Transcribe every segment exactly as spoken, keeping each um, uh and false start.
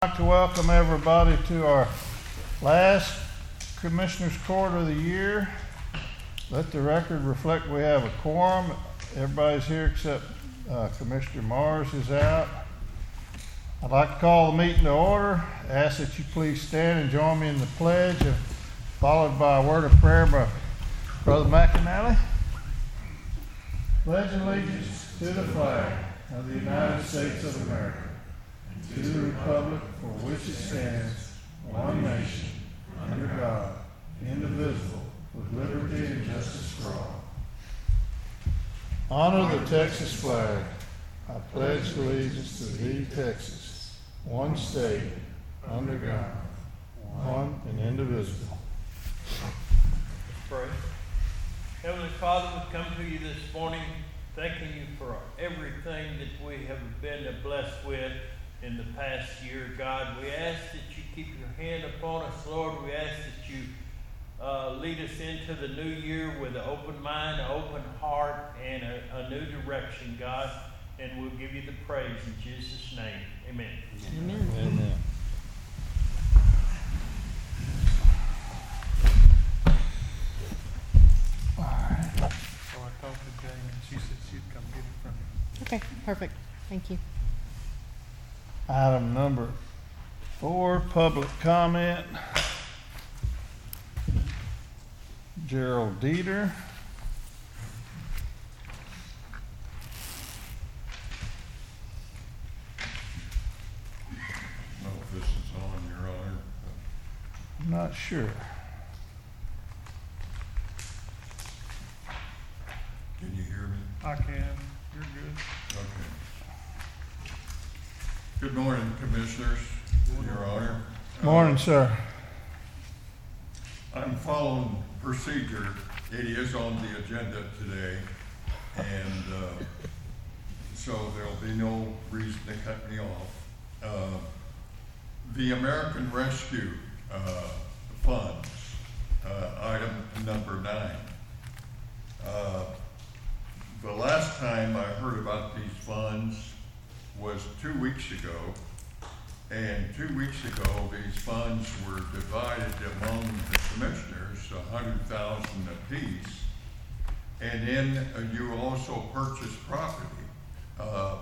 I'd like to welcome everybody to our last Commissioners Court of the year. Let the record reflect we have a quorum. Everybody's here except uh, Commissioner Mars is out. I'd like to call the meeting to order. Ask that you please stand and join me in the pledge, uh, followed by a word of prayer by Brother McAnally. Pledge allegiance to the flag of the United States of America, to the republic for which it stands, one nation, under God, indivisible, with liberty and justice for all. Honor the Texas flag. I pledge allegiance to thee, Texas, one state, under God, one and indivisible. Pray. Heavenly Father, we come to you this morning thanking you for everything that we have been blessed with in the past year. God, we ask that you keep your hand upon us, Lord. We ask that you uh, lead us into the new year with an open mind, an open heart, and a, a new direction, God. And we'll give you the praise in Jesus' name. Amen. Amen. Amen. All right. So I talked to Jane and she said she'd come get it from you. Okay, perfect. Thank you. Item number four, public comment. Gerald Dieter. I don't know if this is on, Your Honor. I'm not sure. Can you hear me? I can. You're good. Okay. Good morning, Commissioners, Your Honor. Morning, sir. I'm following procedure. It is on the agenda today, and uh, so there'll be no reason to cut me off. Uh, the American Rescue uh, Funds, uh, item number nine. Uh, the last time I heard about these funds was two weeks ago, and two weeks ago these funds were divided among the commissioners, a hundred thousand apiece, and then uh, you also purchased property. Uh,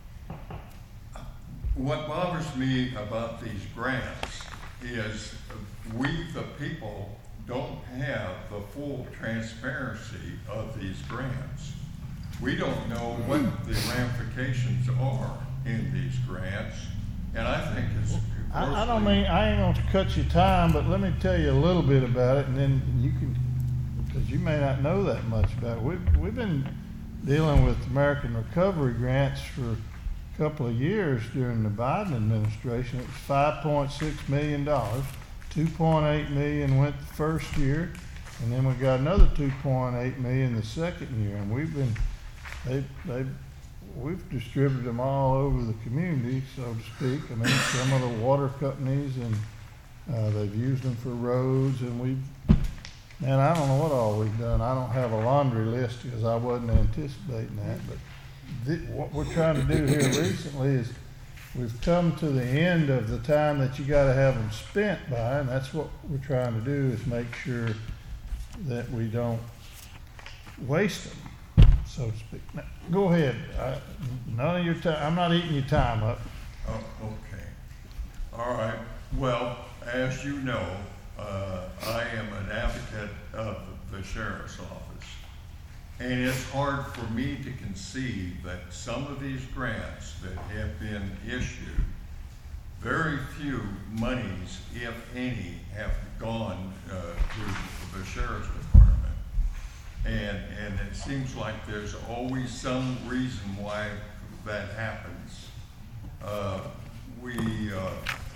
what bothers me about these grants is we, the people, don't have the full transparency of these grants. We don't know what the ramifications are in these grants, and I think it's I, I don't mean, I ain't gonna cut your time, but let me tell you a little bit about it, and then you can, because you may not know that much about it. We've, we've been dealing with American Recovery grants for a couple of years during the Biden administration. It was five point six million dollars. two point eight million dollars went the first year, and then we got another two point eight million dollars the second year, and we've been, they, they, we've distributed them all over the community, so to speak. I mean, some of the water companies, and uh, they've used them for roads, and we've, man, I don't know what all we've done. I don't have a laundry list because I wasn't anticipating that, but th what we're trying to do here recently is we've come to the end of the time that you got to have them spent by, and that's what we're trying to do, is make sure that we don't waste them, so to speak. Now, go ahead. I, none of your time. I'm not eating your time up. Oh, okay. All right. Well, as you know, uh, I am an advocate of the sheriff's office, and it's hard for me to conceive that some of these grants that have been issued, very few monies, if any, have gone uh, to the sheriff's department. And, and it seems like there's always some reason why that happens. Uh, we, uh,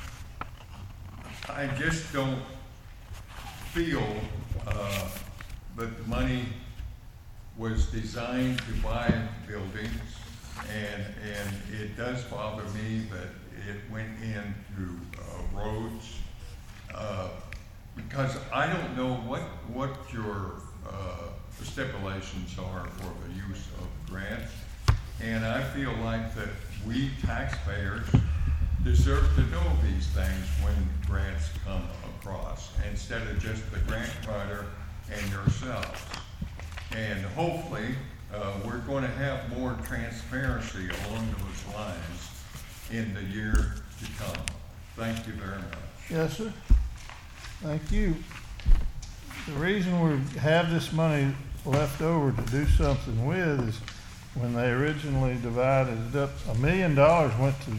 I just don't feel uh, that the money was designed to buy buildings, and, and it does bother me that it went into uh, roads, uh, because I don't know what, what your uh, stipulations are for the use of grants, and I feel like that we taxpayers deserve to know these things when grants come across, instead of just the grant writer and yourselves. And hopefully, uh, we're going to have more transparency along those lines in the year to come. Thank you very much. Yes, sir. Thank you. The reason we have this money left over to do something with is when they originally divided it up, a million dollars went to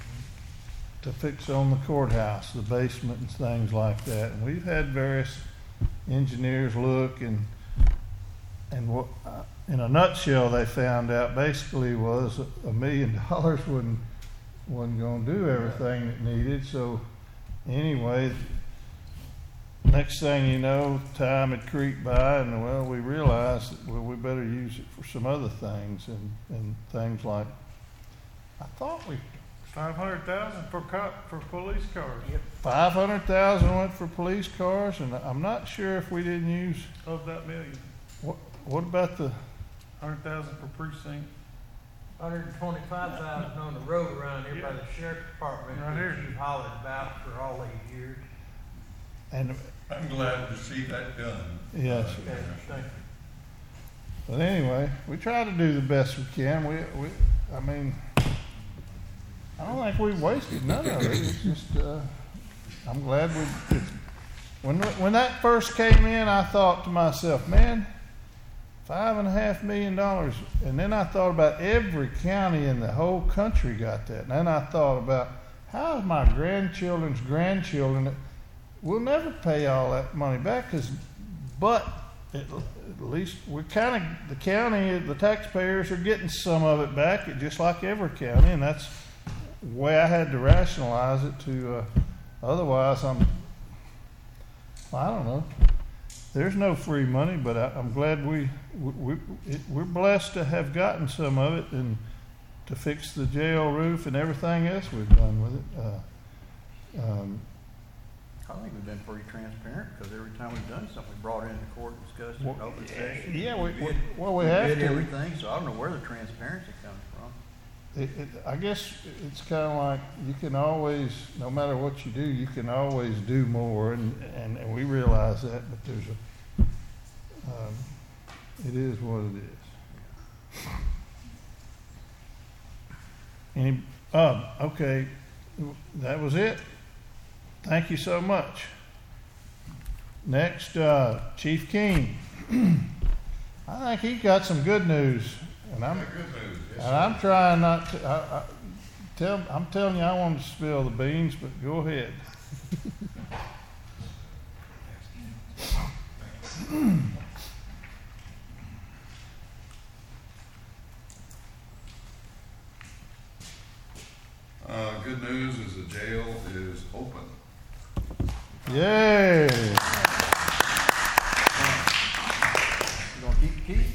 to fix on the courthouse, the basement and things like that. And we've had various engineers look, and and what, uh, in a nutshell, they found out basically was a million dollars wasn't wasn't going to do everything that needed. So anyway, next thing you know, time had creeped by, and well, we realized that well, we better use it for some other things, and and things like, I thought we Five hundred thousand for cop, for police cars. five hundred thousand went for police cars, and I'm not sure if we didn't use, Of that million. what, what about the, Hundred thousand for precinct. Hundred and twenty-five thousand on the road around here by Yeah. the sheriff's department, Right that here. you've hollered about for all these years. and, I'm glad to see that done. yes. Uh, Okay, thank you. But anyway, we try to do the best we can. We, we, I mean, I don't think we've wasted none of it. It's just, uh, I'm glad we, it's, when, when that first came in, I thought to myself, man, five and a half million dollars. And then I thought about every county in the whole country got that. And then I thought about how is my grandchildren's grandchildren, we'll never pay all that money back, cause, but at, at least we're kind of, the county, the taxpayers are getting some of it back, just like every county, and that's the way I had to rationalize it to, uh, otherwise I'm, I don't know. There's no free money, but I, I'm glad we, we, we it, we're blessed to have gotten some of it and to fix the jail roof and everything else we've done with it. Uh, um, I think we've been pretty transparent, because every time we've done something, we brought it into court, discussed it in Well, open session. yeah, we, we, bid- well, we have bid to. everything, so I don't know where the transparency comes from. It, it, I guess it's kind of like you can always, no matter what you do, you can always do more, and, and, and we realize that. But there's a, um, it is what it is. Any, um, okay, that was it. Thank you so much. Next, uh, Chief King. I think he got some good news, and I'm. Yeah, good news. Yes, And I'm trying not to, I, I, tell, I'm telling you, I want to spill the beans, but go ahead. Uh, good news is the jail is open. Yay! You gonna keep the keys?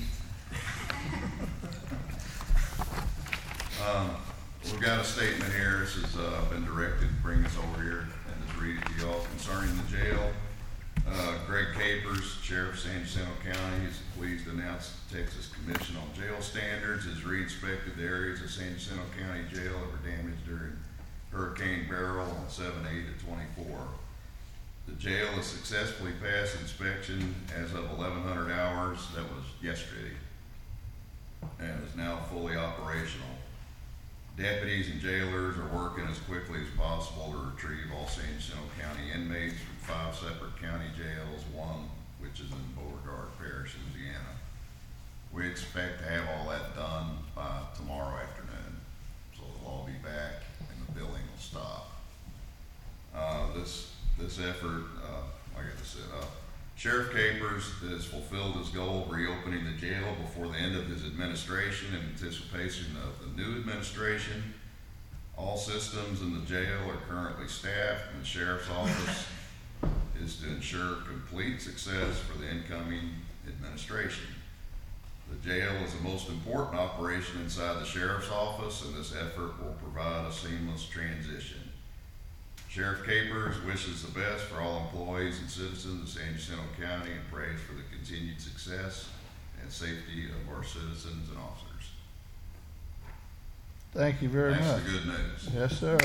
Um, we've got a statement here. This has uh, been directed to bring us over here and just read it to y'all concerning the jail. Uh, Greg Capers, Sheriff of San Jacinto County, is pleased to announce the Texas Commission on Jail Standards has re-inspected the areas of San Jacinto County Jail that were damaged during Hurricane Beryl on seven eight of twenty-four. The jail has successfully passed inspection as of eleven hundred hours, that was yesterday, and is now fully operational. Deputies and jailers are working as quickly as possible to retrieve all San Jacinto County inmates from five separate county jails, one which is in Beauregard Parish, Louisiana. We expect to have all that done by tomorrow afternoon, so they'll all be back and the billing will stop. Uh, this this effort, uh, I got to set up. Sheriff Capers has fulfilled his goal of reopening the jail before the end of his administration in anticipation of the new administration. All systems in the jail are currently staffed, and the sheriff's office is to ensure complete success for the incoming administration. The jail is the most important operation inside the sheriff's office, and this effort will provide a seamless transition. Sheriff Capers wishes the best for all employees and citizens of San Jacinto County and prays for the continued success and safety of our citizens and officers. Thank you very That's much. the good news. Yes, sir.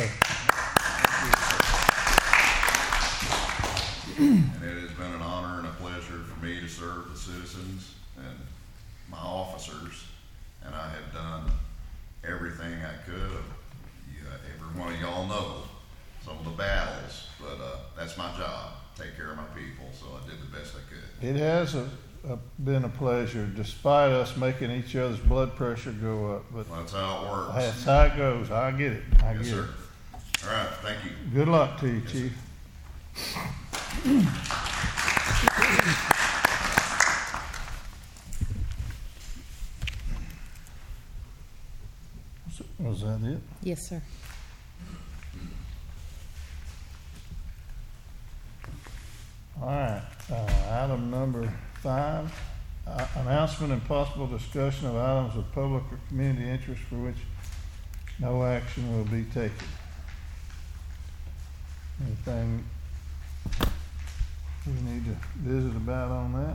And it has been an honor and a pleasure for me to serve the citizens and my officers, and I have done everything I could. You, every one of y'all know some of the battles, but uh, that's my job, take care of my people, so I did the best I could. It has a, a, been a pleasure, despite us making each other's blood pressure go up. But That's how it works. that's how it goes. I get it. I Yes, get sir. it. All right, thank you. Good luck to you, Yes, Chief. Was that it? Yes, sir. All right, uh, item number five, uh, announcement and possible discussion of items of public or community interest for which no action will be taken. Anything we need to visit about on that?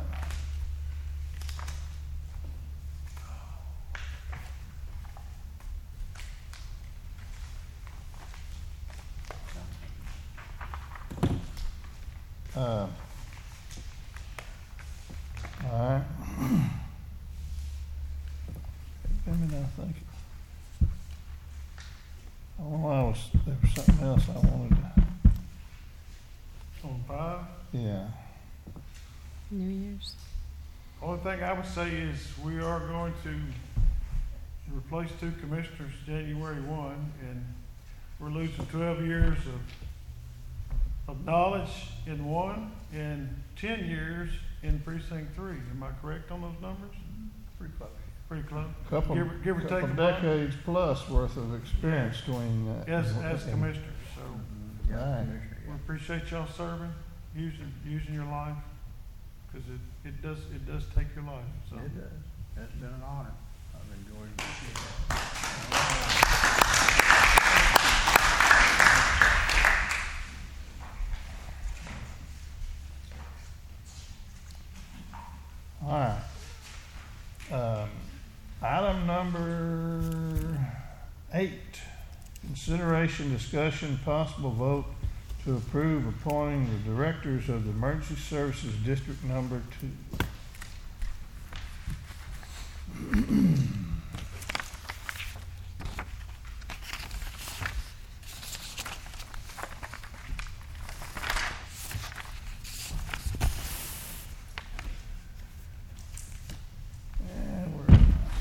Uh, all right. Let me know, thank you. Oh, I was, there was something else I wanted to, On five, yeah. New Year's. only thing I would say is we are going to replace two commissioners January one, and we're losing twelve years of, of knowledge in one and ten years in precinct three. Am I correct on those numbers? Pretty close. Pretty close. Couple, Give or- give or couple take a month. decades plus worth of experience between, uh. As, as and- commissioners, so Yeah, Right. Commissioner, we yeah. appreciate y'all serving, using, using your life, because it, it does, it does take your life, so. It does. It's been an honor. I've enjoyed it. All right. Um, item number eight, consideration, discussion, possible vote to approve appointing the directors of the Emergency Services District Number Two. And we're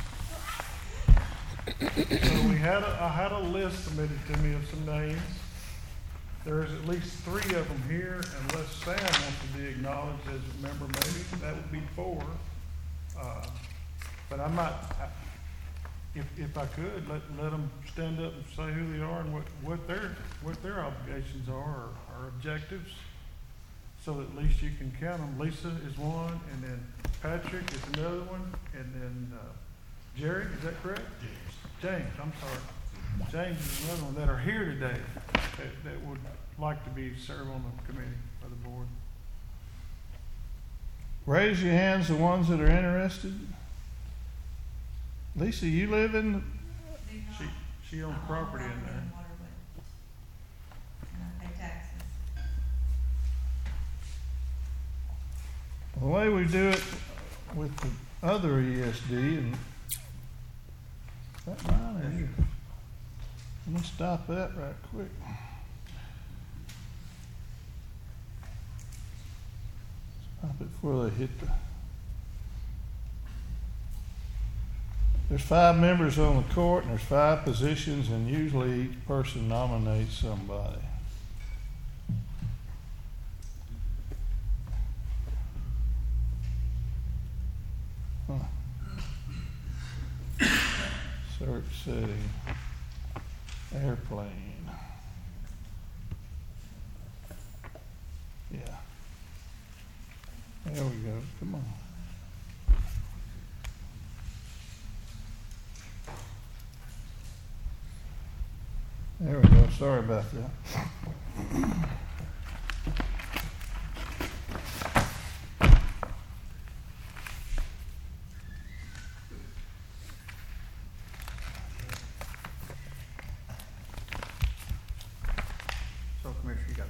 So we had, a- I had a list submitted to me of some names. There's at least three of them here, unless Sam wants to be acknowledged as a member, maybe, that would be four. Uh, But I might, I- if, if I could, let, let them stand up and say who they are and what, what their, what their obligations are, or, or objectives, so that at least you can count them. Lisa is one, and then Patrick is another one, and then, uh, Jerry, is that correct? James, I'm sorry. James is another one that are here today that, that would like to be, serve on the committee or the board. raise your hands, the ones that are interested. Lisa, you live in, She, she owns property in there. And I pay taxes. the way we do it with the other E S D, and that mine is yours. Let me stop that right quick. Stop it before they hit the. There's five members on the court, and there's five positions, and usually each person nominates somebody. Huh. Search setting, airplane. Yeah. There we go, come on. There we go, sorry about that.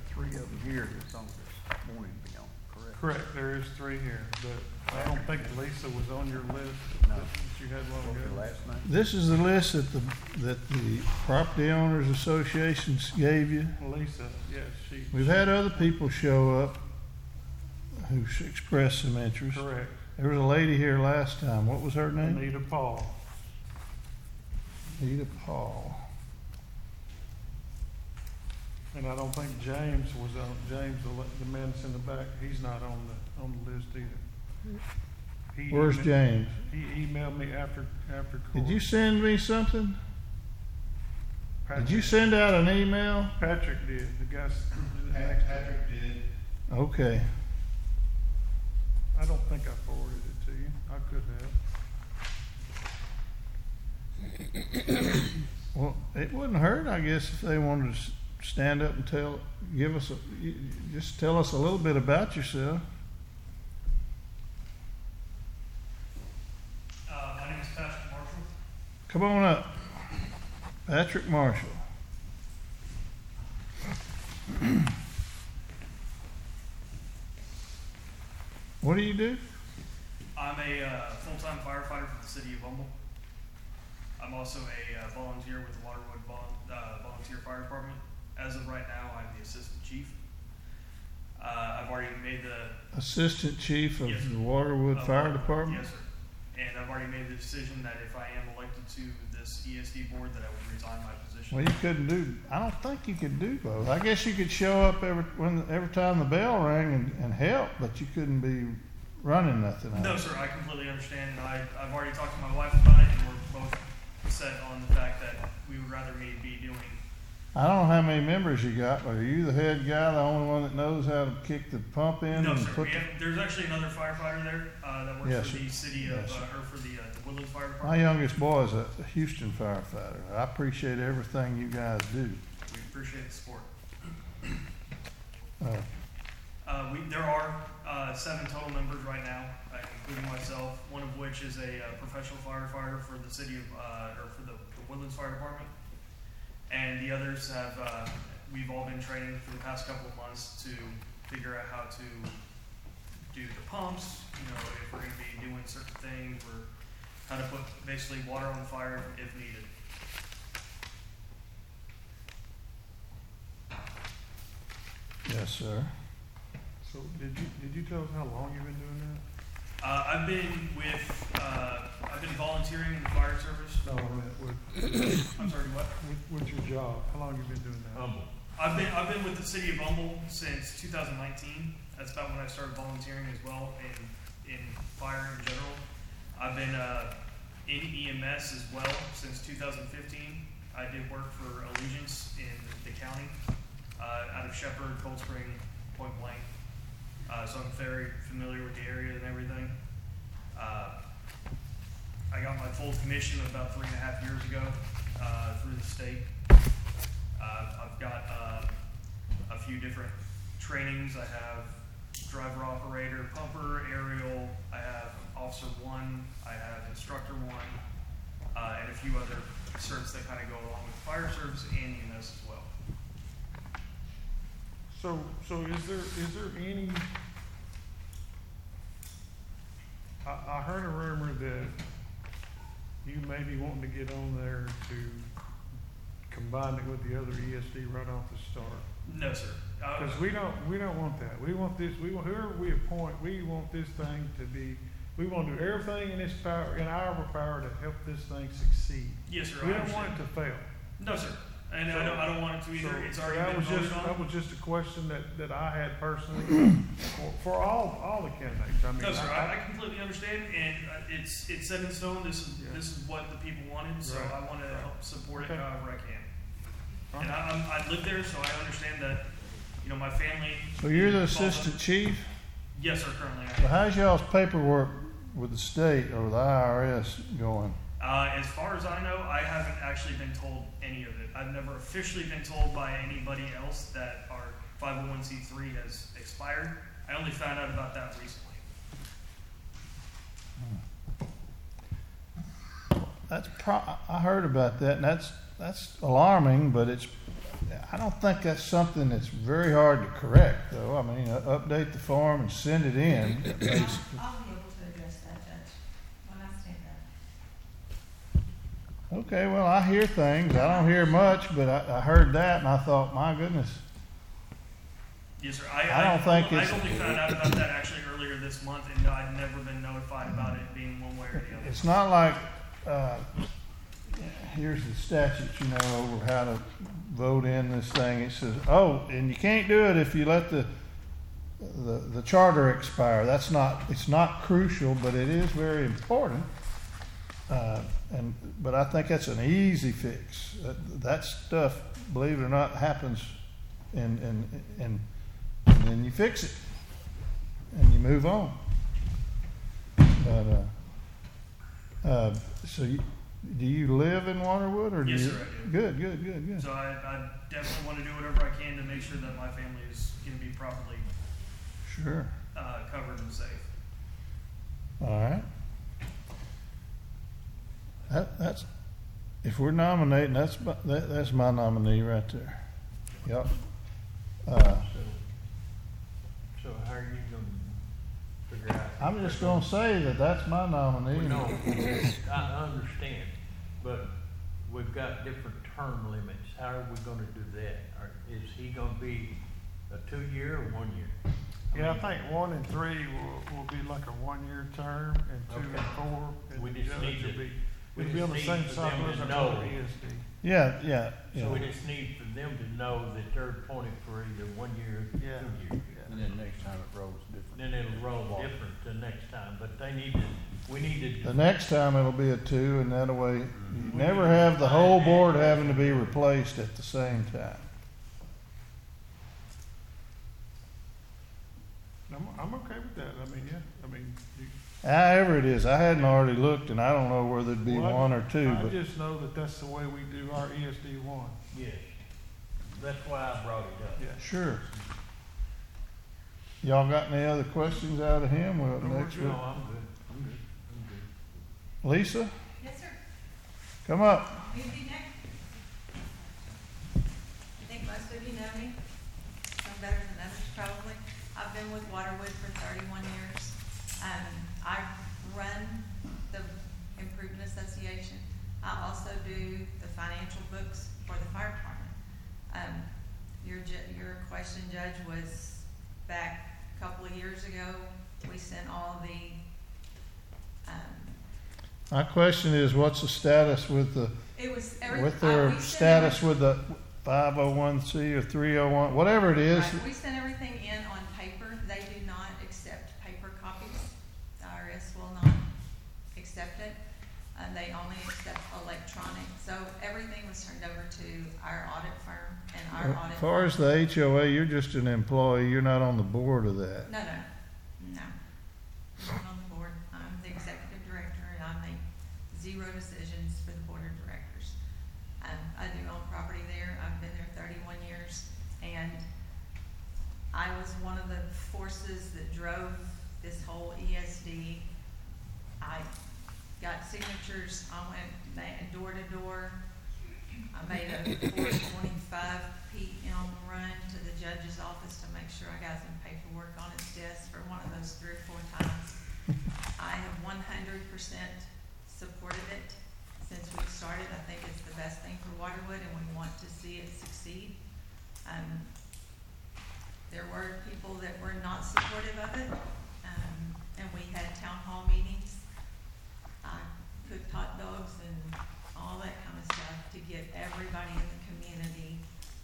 three of them here that's on this morning to be on, correct? Correct, there is three here, but I don't think Lisa was on your list No. that you had long What's your ago. last name? This is the list that the, that the Property Owners Associations gave you. Lisa, yes, she. We've had other people show up who expressed some interest. Correct, There was a lady here last time. What was her name? Anita Paul. Anita Paul. And I don't think James was on, James, the, le- the man that's in the back, he's not on the, on the list either. He Where's emailed- James? He emailed me after, after court. Did you send me something? Patrick- Did you send out an email? Patrick did, the guy. s- the next- Patrick did. Okay. I don't think I forwarded it to you. I could have. Well, it wouldn't hurt, I guess, if they wanted to s- stand up and tell, give us, a, you- you- just tell us a little bit about yourself. Uh, my name is Patrick Marshall. Come on up. Patrick Marshall. What do you do? I'm a uh, full-time firefighter for the city of Humble. I'm also a uh, volunteer with the Waterwood Vol- uh, Volunteer Fire Department. As of right now, I'm the assistant chief. Uh, I've already made the Assistant Chief of Yes, sir. the Waterwood of Fire Waterwood. Department? Yes, sir. And I've already made the decision that if I am elected to this E S D board, that I would resign my position. Well, you couldn't do, I don't think you could do both. I guess you could show up every, when, every time the bell rang and, and help, but you couldn't be running nothing. No, sir, I completely understand, and I, I've already talked to my wife about it, and we're both set on the fact that we would rather me be doing. I don't know how many members you got, but are you the head guy, the only one that knows how to kick the pump in? No, and sir, put we the- have, there's actually another firefighter there, uh, that works Yes, for sir. the city of, Yes, uh, sir. or for the, uh, the Woodlands Fire My Department. youngest boy is a Houston firefighter. I appreciate everything you guys do. We appreciate the support. Uh, Uh, we, there are, uh, seven total members right now, uh, including myself, one of which is a, uh, professional firefighter for the city of, uh, or for the, the Woodlands Fire Department. And the others have, uh, we've all been training for the past couple of months to figure out how to do the pumps, you know, if we're gonna be doing certain things, or how to put basically water on the fire if needed. yes, sir. So did you, did you tell us how long you've been doing that? Uh, I've been with, uh, I've been volunteering in the fire service. No, I meant with, I'm sorry, what? with, with your job. How long you been doing that? Humble. I've been, I've been with the city of Humble since two thousand nineteen. That's about when I started volunteering as well in, in fire in general. I've been, uh, in E M S as well since two thousand fifteen. I did work for Allegiance in the county, uh, out of Shepherd, Cold Spring, Point Blank. Uh, so I'm very familiar with the area and everything. Uh, I got my full commission about three and a half years ago, uh, through the state. Uh, I've got, uh, a few different trainings. I have driver operator, pumper, aerial, I have officer one, I have instructor one, uh, and a few other certs that kind of go along with fire service and E M S as well. So, so is there, is there any, I, I heard a rumor that you may be wanting to get on there to combine it with the other E S D right off the start. No, sir. Uh, Because we don't, we don't want that. We want this, we want, whoever we appoint, we want this thing to be, we want to do everything in its power, in our power to help this thing succeed. Yes, sir. I We don't want understand. it to fail. No, sir. And I don't, I don't want it to either. So- It's so already that been was voted just, That on. was just a question that, that I had personally for, for all, all the candidates. I mean, No, sir. I- I, I completely understand, and uh, it's, it's set in stone. This is, Yeah. this is what the people wanted, so Right. I want to help support it Okay. however I can. And I, I'm, I live there, so I understand that, you know, my family. So you're the falls up- assistant chief? Yes, sir, currently I So am. how's y'all's paperwork with the state or the I R S going? Uh, as far as I know, I haven't actually been told any of it. I've never officially been told by anybody else that our five oh one c three has expired. I only found out about that recently. That's pro, I heard about that, and that's, that's alarming, but it's, I don't think that's something that's very hard to correct, though. I mean, uh, update the form and send it in, basically. I'll be able to address that, Judge, when I stand up. Okay, well, I hear things. I don't hear much, but I, I heard that and I thought, my goodness. Yes, sir. I, I don't think I it's- only found out about that actually earlier this month, and I'd never been notified about it being one way or the other. It's not like, uh, here's the statute, you know, over how to vote in this thing. It says, oh, and you can't do it if you let the, the, the charter expire. That's not, it's not crucial, but it is very important. Uh, and, but I think that's an easy fix. That, that stuff, believe it or not, happens and, and, and, and then you fix it and you move on. But, uh, uh, so you, do you live in Waterwood or do Yes, you? sir, I do. Good, good, good, good. So I, I definitely want to do whatever I can to make sure that my family is going to be properly Sure. uh, covered and safe. All right. That, that's, if we're nominating, that's, my- that, that's my nominee right there. Yep. Uh, So how are you gonna figure out? I'm just gonna say that that's my nominee. No, I understand, but we've got different term limits. How are we gonna do that? Or is he gonna be a two-year or one year? Yeah, I think one and three will, will be like a one-year term, and two and Okay. four, and We the just judge need will to- be, we it'll be on the just same need for side them as to our know. E S D. Yeah, yeah, So we yeah. just need for them to know that they're appointed for either one year or two Yeah. years. And then next time it rolls different. Then it'll roll different the next time, but they need to, we need The to, next time it'll be a two and that way, you never have the whole board having to be replaced at the same time. I'm, I'm okay with that, I mean, yeah, I mean, you. However it is, I hadn't already looked and I don't know whether it'd be Well, I- one or two, I but just know that that's the way we do our E S D one. yes. That's why I brought it up. Yeah. sure. Y'all got any other questions out of him? Well, No, we're next good. No, week. I'm good, I'm good, I'm good. Lisa, Yes, sir. come up. Me be next. I think most of you know me, some better than others probably. I've been with Waterwood for thirty-one years. Um, I run the Improvement Association. I also do the financial books for the fire department. Um, your, ju- your question, Judge, was back a couple of years ago. We sent all the, um, My question is, what's the status with the, it was every. with uh, we their sent status every- with the five oh one C or three oh one, whatever it is? Right, we send everything in on paper. They do not accept paper copies. The I R S will not accept it. And they only accept electronic. So everything was turned over to our audit firm and our audit. As far as the H O A, you're just an employee, you're not on the board of that. No, no, no. I'm not on the board. I'm the executive director and I make zero decisions for the board of directors. Um, I do own property there. I've been there thirty-one years. And I was one of the forces that drove this whole E S D. I got signatures. I went ma- door to door. I made a four twenty-five P M run to the judge's office to make sure I got some paperwork on his desk for one of those three or four times. I have one hundred percent supported it since we started. I think it's the best thing for Waterwood and we want to see it succeed. Um, there were people that were not supportive of it, um, and we had town hall meetings. I cooked hot dogs and all that kind of stuff to get everybody in the community.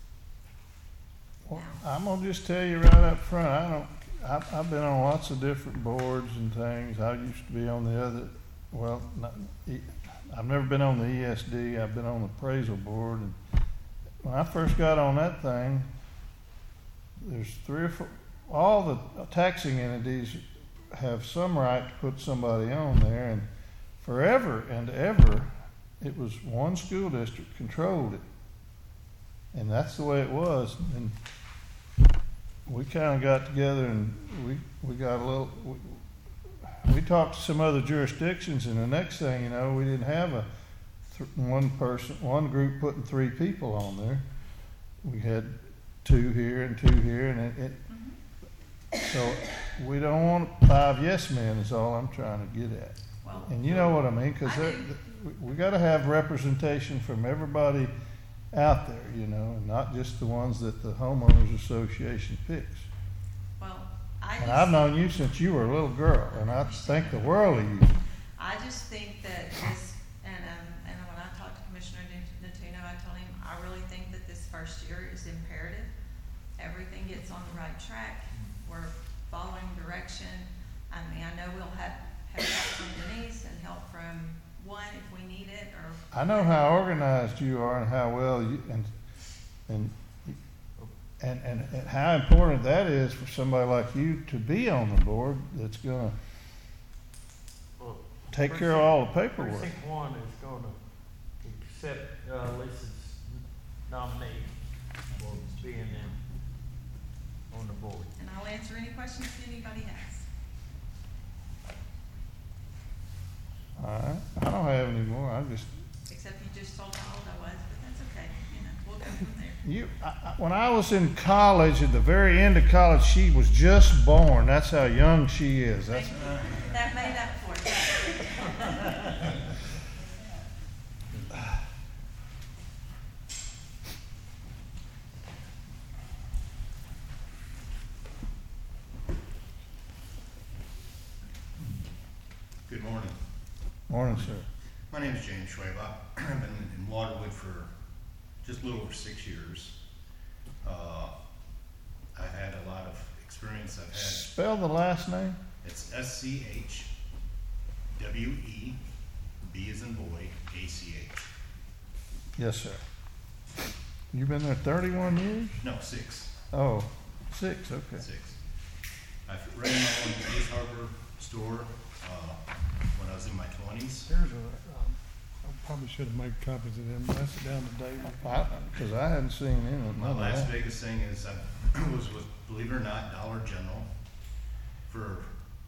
Well, I'm gonna just tell you right up front, I don't, I've, I've been on lots of different boards and things. I used to be on the other, well, not, E- I've never been on the E S D, I've been on the appraisal board. And when I first got on that thing, there's three or four, all the taxing entities have some right to put somebody on there, and forever and ever, it was one school district controlled it. And that's the way it was. And we kind of got together and we, we got a little, we, we talked to some other jurisdictions, and the next thing you know, we didn't have a th- one person, one group putting three people on there. we had two here and two here, and it, it, Mhm. so we don't want five yes men is all I'm trying to get at. Well, And you know what I mean, because I do. we, we gotta have representation from everybody out there, you know, and not just the ones that the homeowners association picks. well, I And I've just, known you since you were a little girl, and I think the world of you. I just think that this, and, um, and when I talked to Commissioner Natuno, I told him, I really think that this first year is imperative. Everything gets on the right track. We're following direction. I mean, I know we'll have, have help from Denise and help from one if we need it, or. I know how organized you are and how well you, and, and, and, and, and how important that is for somebody like you to be on the board that's gonna Well, take care of all the paperwork. Precinct one is gonna accept, uh, Lisa's nominee for being in, on the board. And I'll answer any questions that anybody has. All right, I don't have any more, I just, Except you just told how old I was, but that's okay. You know, we'll go from there. you, I, I, when I was in college, at the very end of college, she was just born, that's how young she is, that's, That made up for it. Good morning. morning, sir. My name is James Schwaba. I've been in Waterwood for just a little over six years. Uh, I've had a lot of experience. I've had, Spell the last name? it's S C H W E B as in boy, A C H. Yes, sir. You been there thirty-one years? No, six, Oh, six, okay. six. I've ran my own Ace Harbor store, uh, when I was in my twenties. There's a, um, I probably should have made copies of them, pass it down to David. I, cause I hadn't seen any of My none of last that. biggest thing is I was with, believe it or not, Dollar General for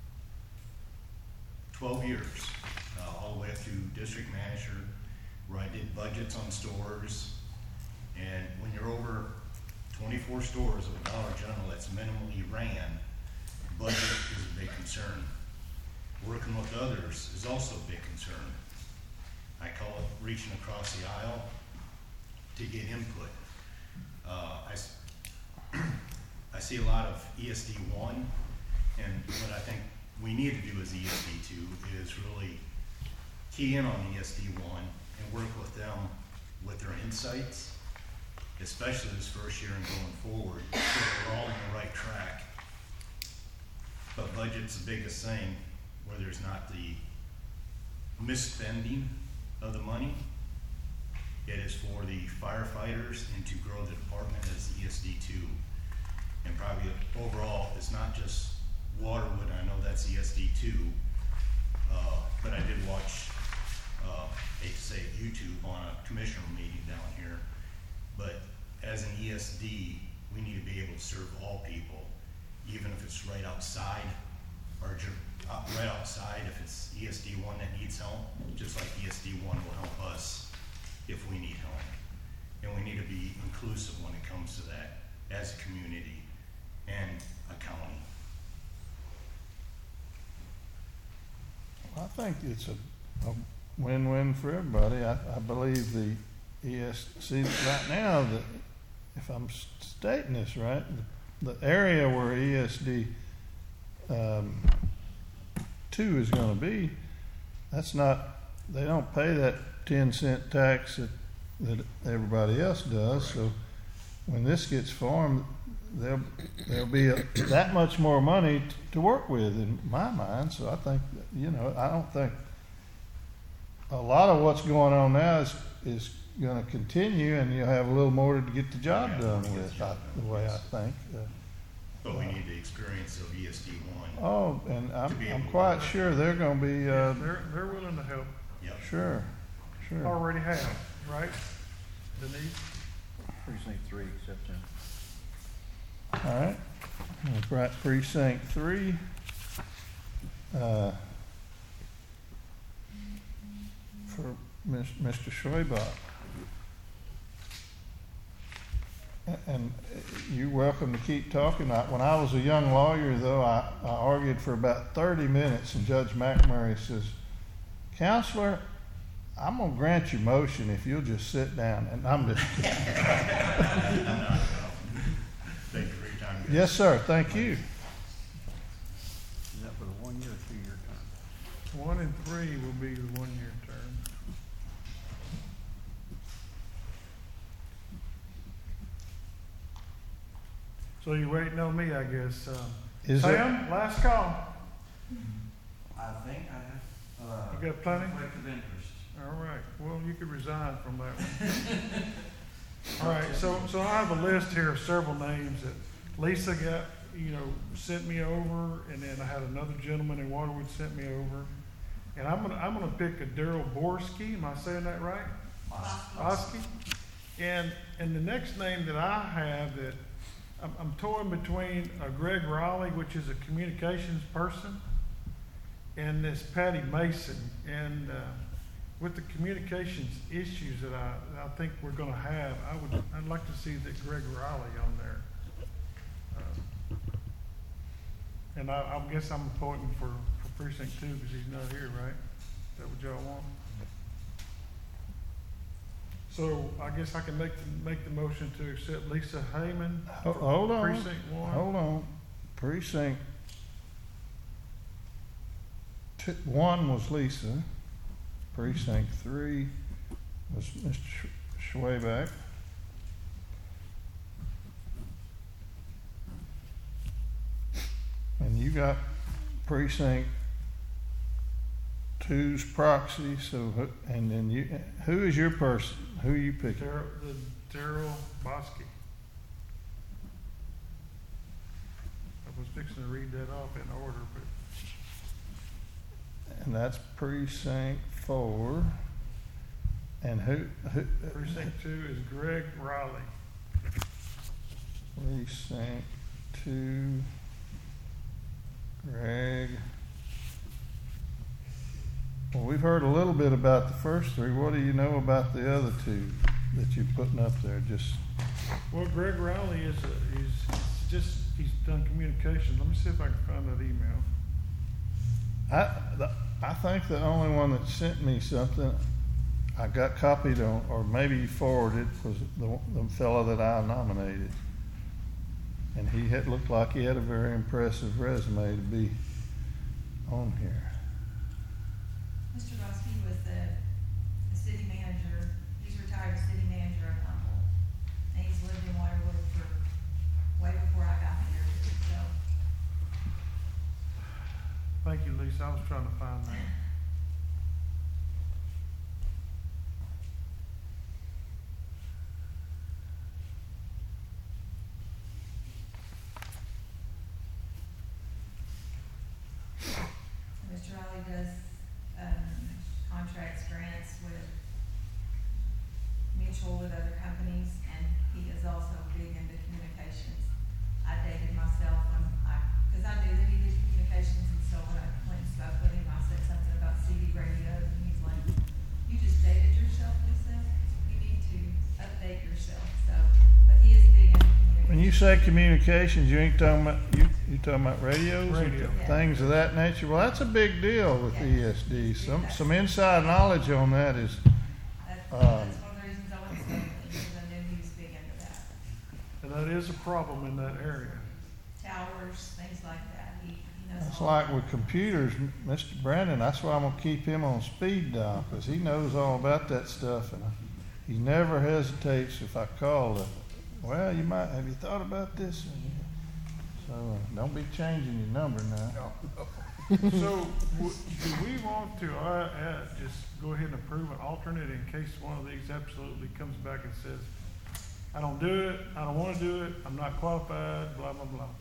twelve years, uh, all the way up through district manager, where I did budgets on stores. And when you're over twenty-four stores of a Dollar General that's minimally ran, budget is a big concern. Working with others is also a big concern. I call it reaching across the aisle to get input. Uh, I, s- I see a lot of E S D one, and what I think we need to do as E S D two is really key in on E S D one and work with them with their insights, especially this first year and going forward, so that we're all on the right track. But budget's the biggest thing, where there's not the misspending of the money. It is for the firefighters and to grow the department as E S D two. And probably overall, it's not just Waterwood, I know that's E S D two, uh, but I did watch, uh, hate to say it, YouTube on a commissioner meeting down here. But as an E S D, we need to be able to serve all people, even if it's right outside, or ju- uh, right outside, if it's E S D one that needs help, just like E S D one will help us if we need help. And we need to be inclusive when it comes to that as a community and a county. I think it's a, a win-win for everybody. I, I believe the E S, see, right now, the, if I'm s- stating this right, the, the area where E S D, um, two is gonna be, that's not, they don't pay that ten cent tax that, that everybody else does, so when this gets formed, there'll, there'll be a, that much more money t- to work with in my mind, so I think, that, you know, I don't think a lot of what's going on now is, is gonna continue, and you'll have a little more to get the job Yeah, done get the with, job I- the done, way I yes. think. Uh, But we need the experience of E S D one. Oh, and I'm, To be I'm able to- quite sure they're gonna be, uh, They're, they're willing to help, Yep. sure, sure. already have, right? Denise? Precinct three, except him. All right, right, precinct three. Uh, for Mister Schwabach. and you're welcome to keep talking. I, when I was a young lawyer, though, I, I argued for about thirty minutes, and Judge McMurray says, "Counselor, I'm gonna grant your motion if you'll just sit down." And I'm just kidding. Thank you for your time. guys. Yes, sir. Thank you. Is that for the one year or two year term? One and three will be the one-year term. So you're waiting on me, I guess. Um, Is there- Sam, last call. I think I have, uh. You got plenty? Conflict of interest. All right, well, you could resign from that one. All right, so, so I have a list here of several names that Lisa got, you know, sent me over, and then I had another gentleman in Waterwood sent me over. And I'm gonna, I'm gonna pick a Daryl Borski, am I saying that right? Oski. And, and the next name that I have that, I'm, I'm torn between uh, Greg Raleigh, which is a communications person, and this Patty Mason. And, uh, with the communications issues that I, I think we're gonna have, I would, I'd like to see that Greg Raleigh on there. Uh, And I, I guess I'm appointing for, for precinct two, because he's not here, right? Is that what y'all want? So I guess I can make, the make the motion to accept Lisa Hayman Ho- for Hold on. precinct one. Hold on. Precinct two, one was Lisa. Precinct three was Mister Sch- Schwayback. And you got precinct two's proxy, so, who- and then you, who is your person? Who are you picking? Daryl, the Daryl Bosky. I was fixing to read that off in order, but And that's precinct four. And who, who? precinct two is Greg Raleigh. Precinct two, Greg. Well, we've heard a little bit about the first three. What do you know about the other two that you're putting up there? Just, Well, Greg Raleigh is, a- he's, he's just, he's done communications. Let me see if I can find that email. I, the, I think the only one that sent me something, I got copied on, or maybe you forwarded, was the, the fellow that I nominated. And he had, looked like he had a very impressive resume to be on here. Mister Bosky was the, the city manager, he's retired as city manager of Humboldt. And he's lived in Waterwood for way before I got here, so. Thank you, Lisa. I was trying to find that. Mister Riley does, um, contracts, grants with mutual with other companies, and he is also big into communications. I dated myself when I, cause I knew that he did communications, and so when I went and spoke with him, I said something about C B radios, and he's like, you just dated yourself, Lisa, you need to update yourself, so, but he is big into communications. When you say communications, you ain't talking about, you, you talking about radios? and Radio. Things of that nature? Well, that's a big deal with E S D. Some, some inside knowledge on that is, That's, Um, that's one of the reasons I went to study with him, because I knew he was big into that. And that is a problem in that area. Towers, things like that, he, he knows. it's all like about with computers, Mister Brandon, that's why I'm gonna keep him on speed dial, cause he knows all about that stuff, and he never hesitates if I call to, well, you might, have you thought about this? So, uh, don't be changing your number now. So, w- do we want to, uh, uh, just go ahead and approve an alternate in case one of these absolutely comes back and says, I don't do it, I don't wanna do it, I'm not qualified, blah, blah, blah.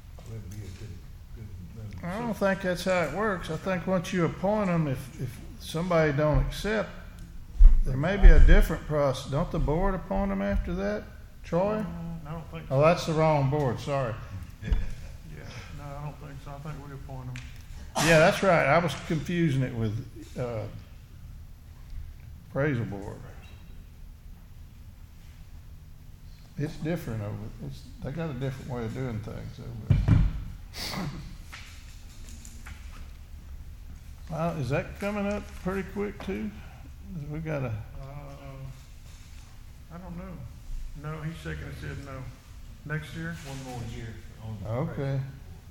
I don't think that's how it works. I think once you appoint them, if, if somebody don't accept, there may be a different process. Don't the board appoint them after that, Troy? Uh, I don't think so. Oh, that's the wrong board, sorry. Yeah, no, I don't think so, I think we appoint them. Yeah, that's right. I was confusing it with, uh, appraisal board. It's different over, it's, they got a different way of doing things over there. Well, is that coming up pretty quick too? We gotta, Uh, I don't know. No, he's shaking his head no. Next year? One more year on the. okay.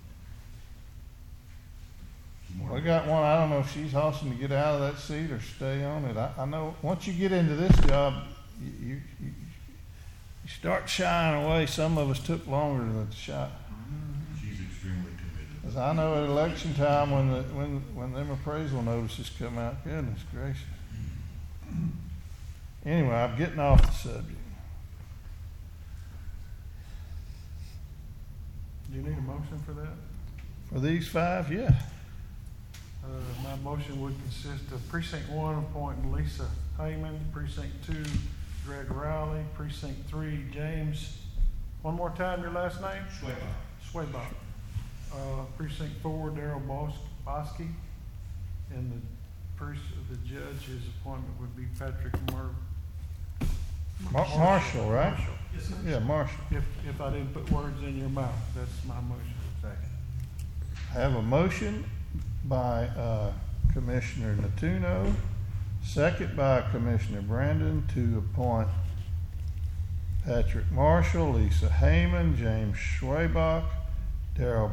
We got one, I don't know if she's hoping to get out of that seat or stay on it. I, I know, once you get into this job, you, you, you you start shying away. Some of us took longer than shot. She's extremely committed. Cause I know at election time when the, when, when them appraisal notices come out, goodness gracious. Anyway, I'm getting off the subject. Do you need a motion for that? For these five, yeah. Uh, my motion would consist of precinct one appointing Lisa Hayman, precinct two Greg Rowley, precinct three James, one more time your last name? Schweba. Schweba. Uh, precinct four Daryl Bos- Bosky, and the pers- the judge's appointment would be Patrick Mur- Mar- Marshall, right? Marshall. Yes, sir. Yeah, Marshall. If, if I didn't put words in your mouth, that's my motion. Second. I have a motion by uh, Commissioner Natuno, second by Commissioner Brandon to appoint Patrick Marshall, Lisa Hayman, James Schwabach, Daryl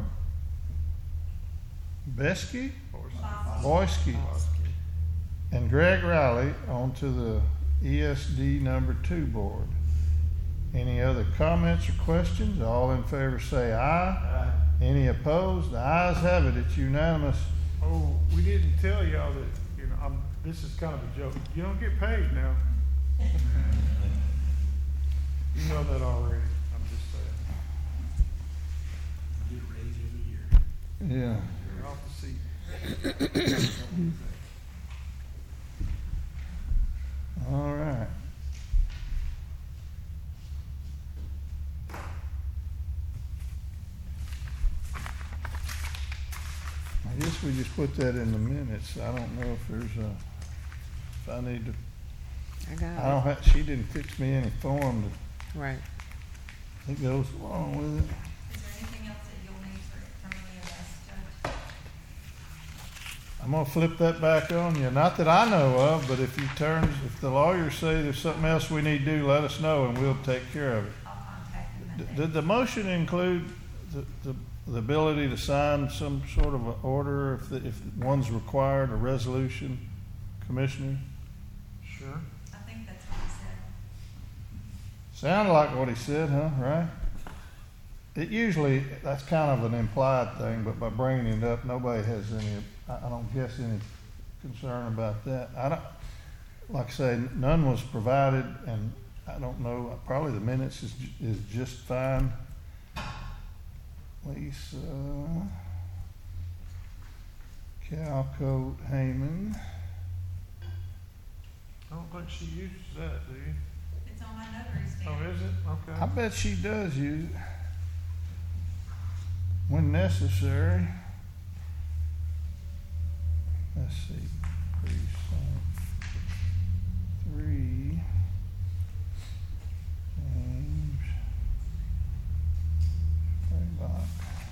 Besky, Boyski, and Greg Riley onto the E S D number two board. Any other comments or questions? All in favor say aye. Aye. Any opposed? The ayes have it. It's unanimous. Oh, we didn't tell y'all that, you know, I'm, this is kind of a joke. You don't get paid now. You know that already. I'm just saying. Get a raise every year. Yeah. You're off the seat. All right. I guess we just put that in the minutes. I don't know if there's a, if I need to, I got I don't have, she didn't fix me any form it. Right. that, that goes along with it. Is there anything else that you'll need for, from any of us, Judge? I'm gonna flip that back on you. Not that I know of, but if you turn, if the lawyers say there's something else we need to do, let us know and we'll take care of it. I'll contact them that D- day. Did the motion include the, the, the ability to sign some sort of an order if, the, if one's required, a resolution, Commissioner? Sure. I think that's what he said. Sounded like what he said, huh, right? It usually, that's kind of an implied thing, but by bringing it up, nobody has any, I, I don't guess any concern about that. I don't, like I say, none was provided, and I don't know, probably the minutes is, ju- is just fine. Lisa, Calcoat, Hayman. I don't think she uses that, do you? It's on my notary Oh, stand. is it? Okay. I bet she does use it when necessary. Let's see, precinct three, James, Raylock,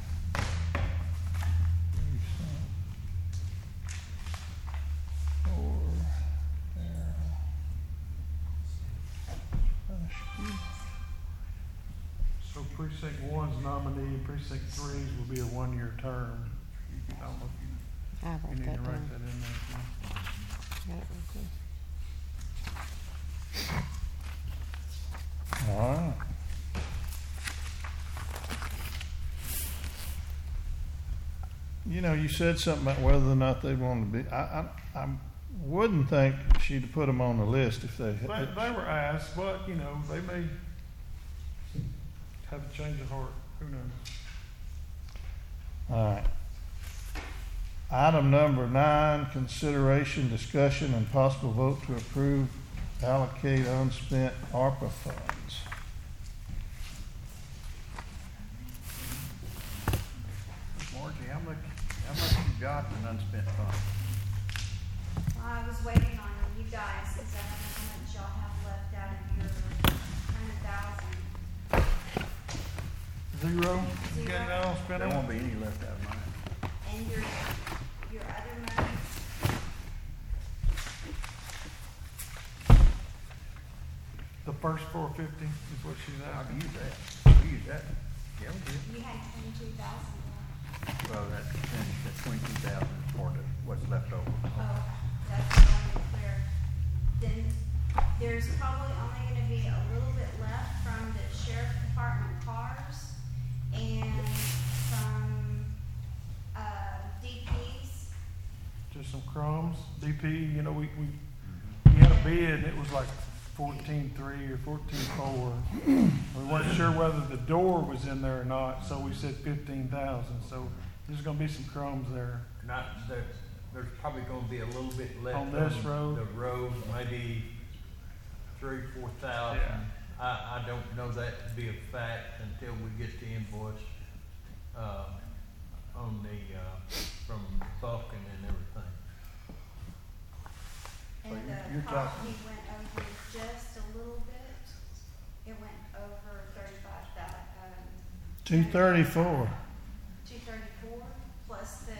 precinct four, Darrell, Buskey. So precinct one's nominee and precinct three's will be a one-year term. I don't know if you, I you wrote need to that write down. that in there. Got it real quick. All right. You know, you said something about whether or not they wanted to be, I, I, I wouldn't think she'd have put them on the list if they They, had. they were asked, but, you know, they may have a change of heart. Who knows? All right. Item number nine, consideration, discussion, and possible vote to approve allocate unspent ARPA funds. Margie, how much, how much you got in unspent funds? I was waiting on you guys, because I don't know how much y'all have left out of your hundred thousand. Zero, you got that all spent There won't out? be any left out of mine. And your, your other money, The first four fifty is what she's I'll asking. use that, we'll use that. Yeah, we did. you had twenty-two thousand left. Well, that, then, that twenty-two thousand is for the, what's left over. Oh, that's what I want to clear. Then there's probably only gonna be a little bit left from the sheriff department cars and from, uh, D Ps. Just some crumbs, D P, you know, we, we, we had a bid and it was like fourteen-three or fourteen-four. We weren't sure whether the door was in there or not, so we said fifteen thousand, so there's gonna be some crumbs there. Not, there's, there's probably gonna be a little bit left On on this road? the road, maybe three, four thousand. Yeah. I, I don't know that to be a fact until we get the invoice, uh, on the, uh, from Vulcan and everything. So And you're- the you're property talking- went over just a little bit. It went over thirty-five thousand, um. Two thirty-four. Two thirty-four plus the,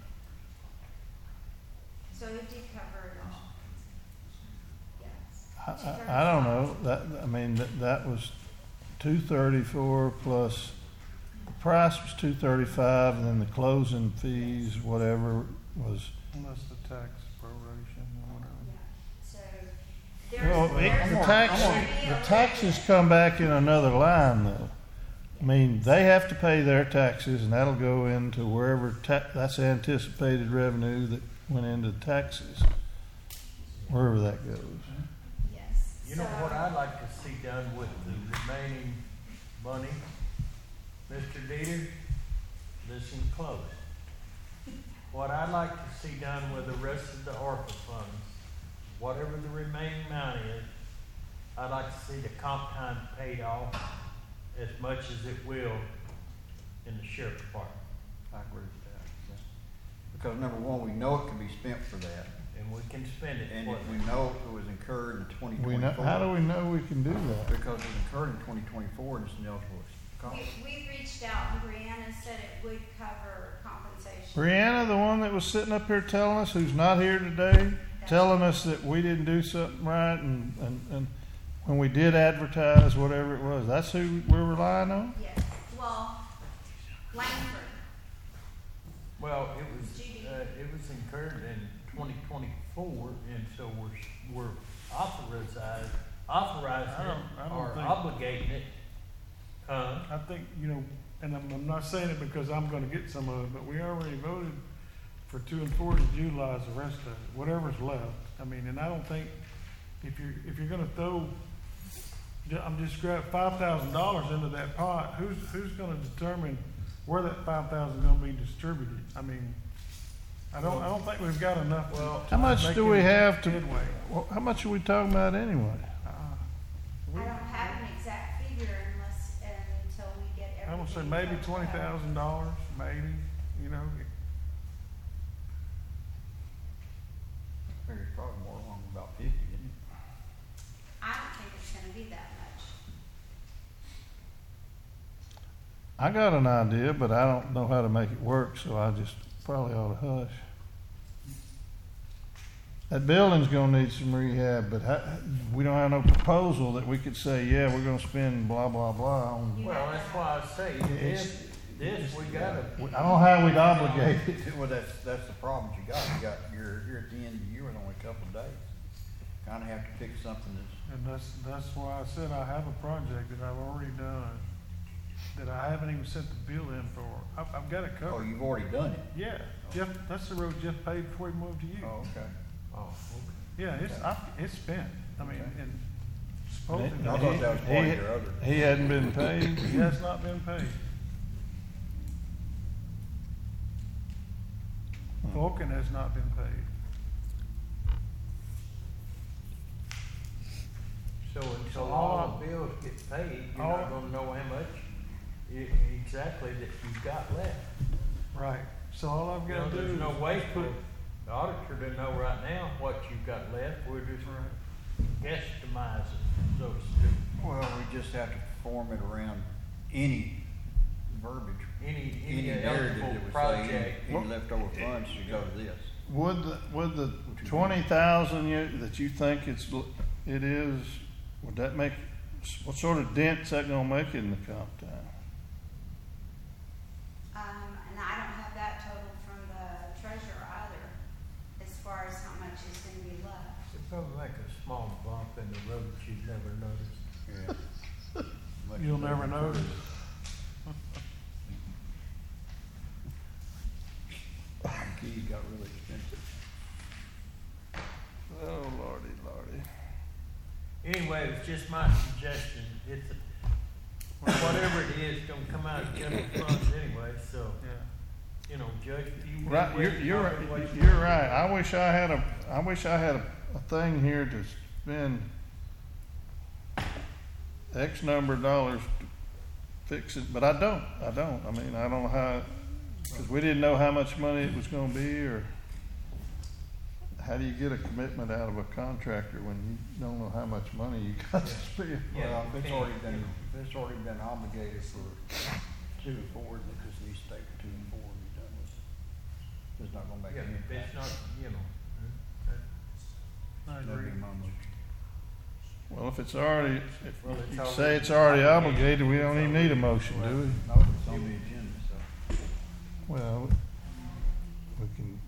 so it did cover it all. Yes. I, I, I don't know, that, I mean, that, that was two thirty-four plus, the price was two thirty-five, and then the closing fees, whatever, was, Unless the tax proration or whatever. Yeah, so well, there's, it- there's the gonna tax, be a the taxes come back in another line, though. I mean, they have to pay their taxes, and that'll go into wherever ta- that's anticipated revenue that went into taxes, wherever that goes. Yes. You know So- what I'd like to see done with the remaining money, Mister Dieter? Listen close. What I'd like to see done with the rest of the ARPA funds, whatever the remaining amount is, I'd like to see the comp time paid off as much as it will in the sheriff department. I agree with that. yeah. Because number one, we know it can be spent for that, And we can spend it and for we them. know it was incurred in twenty We know, twenty-four. how do we know we can do that? Because it was incurred in twenty twenty-four and it's ineligible cost. We, we reached out and Brianna said it would cover compensation. Brianna, the one that was sitting up here telling us, who's not here today, telling us that we didn't do something right, and, and, and when we did advertise, whatever it was, that's who we're relying on? Yes, well, Langford, Well, it was, Judy. uh, it was incurred in twenty twenty-four, and so we're, we're authorized, authorizing I don't- it, I don't or think- obligating it. Uh, I think, you know, and I'm, I'm not saying it because I'm gonna get some of it, but we already voted for two and four to utilize the rest of it, whatever's left. I mean, and I don't think, if you're, if you're gonna throw, ju- I'm just grab five thousand dollars into that pot, who's, who's gonna determine where that five thousand gonna be distributed? I mean, I don't, I don't think we've got enough. to- Well, How much make do we any have to, headway. well, how much are we talking about anyway? Uh, I we- don't have an exact figure unless, uh, until we get everything. I would say maybe worked twenty out. thousand dollars, maybe, you know, I figure it's probably more along about fifty, isn't it? I don't think it's gonna be that much. I got an idea, but I don't know how to make it work, so I just probably ought to hush. That building's gonna need some rehab, but ha- we don't have no proposal that we could say, yeah, we're gonna spend blah, blah, blah on. well, that's why I say, this, this, we gotta, I don't know how we'd obligate it. Well, that's, that's the problem you got. You got, you're, you're at the end of the year with only a couple of days. Kinda have to pick something that's, and that's, that's why I said I have a project that I've already done, that I haven't even sent the bill in for. I've, I've got it oh, covered. you've already done it. Yeah, Jeff, that's the road Jeff paid before he moved to you. Oh, okay. oh, okay. Yeah, it's, I, it's spent. I mean, Okay. and supposedly, I thought that was part of He- your other. He hadn't been paid. he has not been paid. Vulcan has not been paid. So until So all all the bills get paid, you're all- not gonna know how much i- exactly that you've got left. Right. So all I've You got know, to do there's is no way just for put, the auditor to know right now what you've got left, we're just guesstimating, so to speak. Well, we just have to perform it around any verbiage, Any, any any narrative eligible that would say project. any, any leftover funds should go to this. Would the, would the twenty thousand you, that you think it's, l- it is, would that make, what sort of dent's that gonna make in the comp time? Um, and I don't have that total from the treasurer either, as far as how much is gonna be left. It's probably like a small bump in the road that you'd never noticed. Yeah. Much You'll as never they notice. Keys got really expensive. Oh, lordy, lordy. Anyway, it's just my suggestion. It's, a- whatever it is, gonna come out of general funds anyway, so, Yeah. you know, Judge, if you. Right, you're, you're, right- you're right. I wish I had a, I wish I had a, a thing here to spend X number of dollars to fix it, but I don't, I don't. I mean, I don't know how, because we didn't know how much money it was gonna be, or how do you get a commitment out of a contractor when you don't know how much money you got to spend? Yeah, Well, if it's you already can't- been, if it's already been obligated for two and four, then it just needs to take two and four and be done with it. It's not gonna make Yeah, any if it's impact. not, you know. I That'd agree. be my motion. Well, if it's already, if Well, it's you already say it's already obligated. obligated, we don't even need a motion, do we? No, it's on the agenda, so. Well, we can.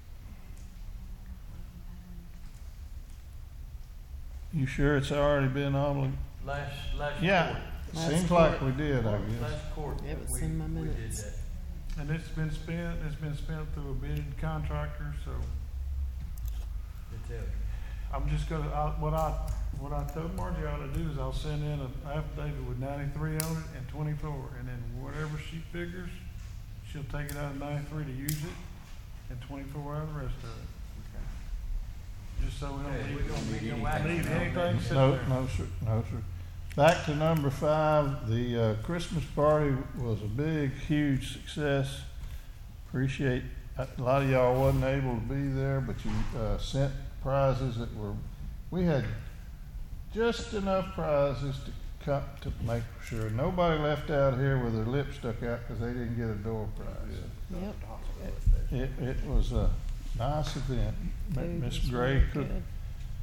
You sure it's already been obligated? Last, last Yeah, court. Last seems court. like we did, I guess. Last court. It was we- in my we did minutes. that. And it's been spent, it's been spent through a bidded contractor, so It's out. I'm just gonna, I, what I, what I told Margie I ought to do is I'll send in an affidavit with ninety-three on it and twenty-four, and then whatever she figures, she'll take it out of ninety-three to use it, and twenty-four out of the rest of it. Just so we Okay, don't we need, don't need no leave action on anything that. sitting No, there. no, sir, no, sir. Back to number five, the, uh, Christmas party was a big, huge success. Appreciate, a lot of y'all wasn't able to be there, but you, uh, sent prizes that were, we had just enough prizes to cut, to make sure nobody left out here with their lip stuck out because they didn't get a door prize. Yep. It, it was a nice event. Food Miss was Gray really cooked good.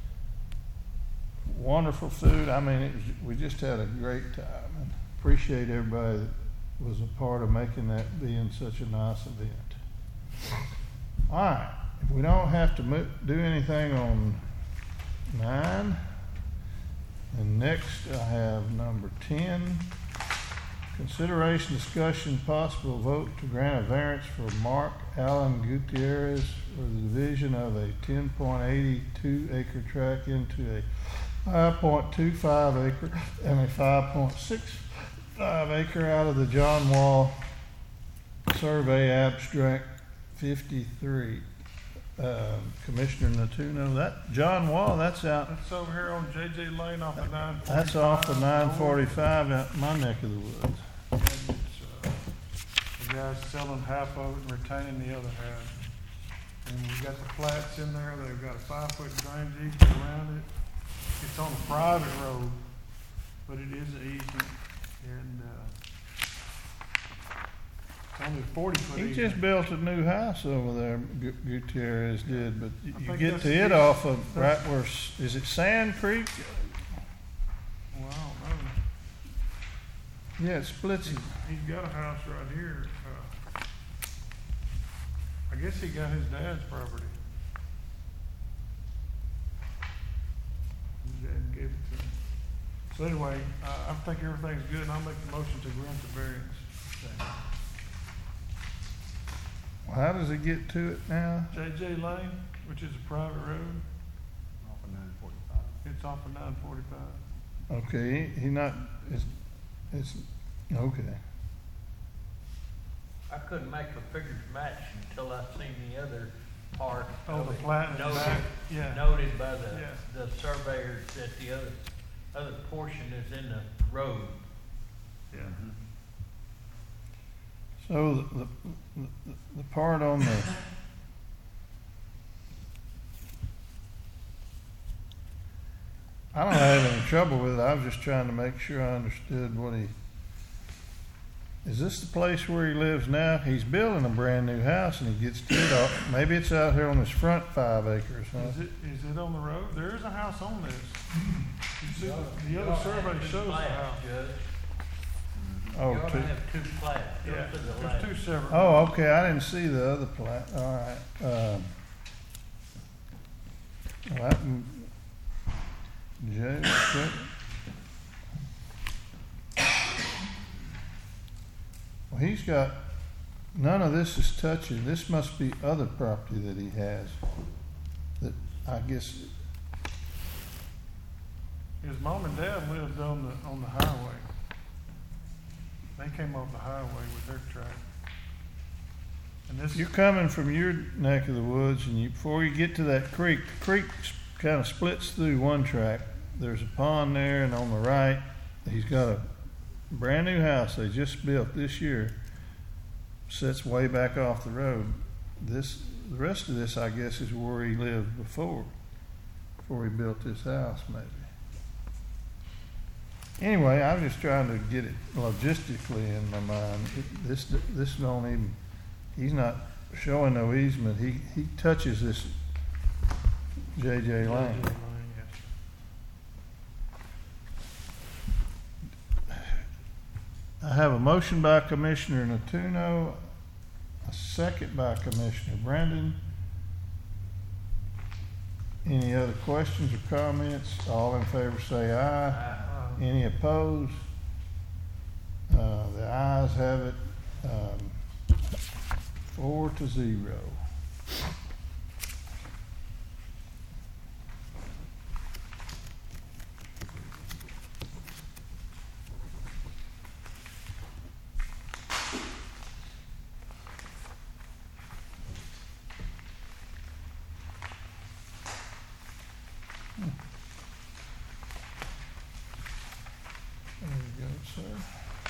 wonderful food. I mean, it was, we just had a great time, and appreciate everybody that was a part of making that being such a nice event. All right, if we don't have to mo- do anything on nine, and next I have number ten. Consideration, discussion, possible vote to grant a variance for Mark Allen Gutierrez for the division of a ten point eight two acre tract into a five point two five acre and a five point six five acre out of the John Wall Survey Abstract fifty-three. Um, Commissioner Natuno, that, John Wall, that's out, That's over here on J J Lane off of nine forty-five. that's off of nine forty-five out in my neck of the woods. And it's, uh, the guy's selling half of it and retaining the other half. And we got the flats in there, they've got a five foot drainage easement around it. It's on a private road, but it is an easement, and, uh, it's only a forty foot He easement. just built a new house over there, Gu- Gutierrez did, but y- I you think get that's to it the- off of right that's- where, s- is it Sand Creek? Well, I don't know. Yeah, it splits it. He's, he's got a house right here, uh, I guess he got his dad's property. His dad gave it to him. So anyway, uh, I think everything's good, and I'll make the motion to grant the variance. Well, how does it get to it now? J J Lane, which is a private road, Off of nine forty-five. it's off of nine forty-five. Okay, he, he not, it's, it's, okay. I couldn't make the figures match until I seen the other part. Oh, of the it plat in the noted- back, yeah. Noted by the, Yeah. the surveyors that the other, other portion is in the road. Yeah. So the, the, the- the part on the, I don't have any trouble with it, I was just trying to make sure I understood what he, is this the place where he lives now? He's building a brand new house and he gets to it all, maybe it's out here on his front five acres, huh? Is it, is it on the road? There is a house on this. You see, the- the other survey shows the house. Oh, You ought two. to have two plats. Go Yeah, to the there's left. two separate. Oh, okay, I didn't see the other plat, all right, um. Well, that, mm, Jay, okay. Well, he's got, none of this is touching, this must be other property that he has, that I guess, His mom and dad lived on the, on the highway. They came off the highway with their track. And this, you're coming from your neck of the woods, and you, before you get to that creek, the creek kind of splits through one track. There's a pond there, and on the right, he's got a brand new house they just built this year. Sits way back off the road. This, the rest of this, I guess, is where he lived before, before he built this house, maybe. Anyway, I'm just trying to get it logistically in my mind. This, this don't even, he's not showing no easement. He, he touches this J J Lane. I have a motion by Commissioner Natuno, a second by Commissioner Brandon. Any other questions or comments? All in favor say aye. Any opposed? Uh, the ayes have it, um, four to zero. There you go, sir.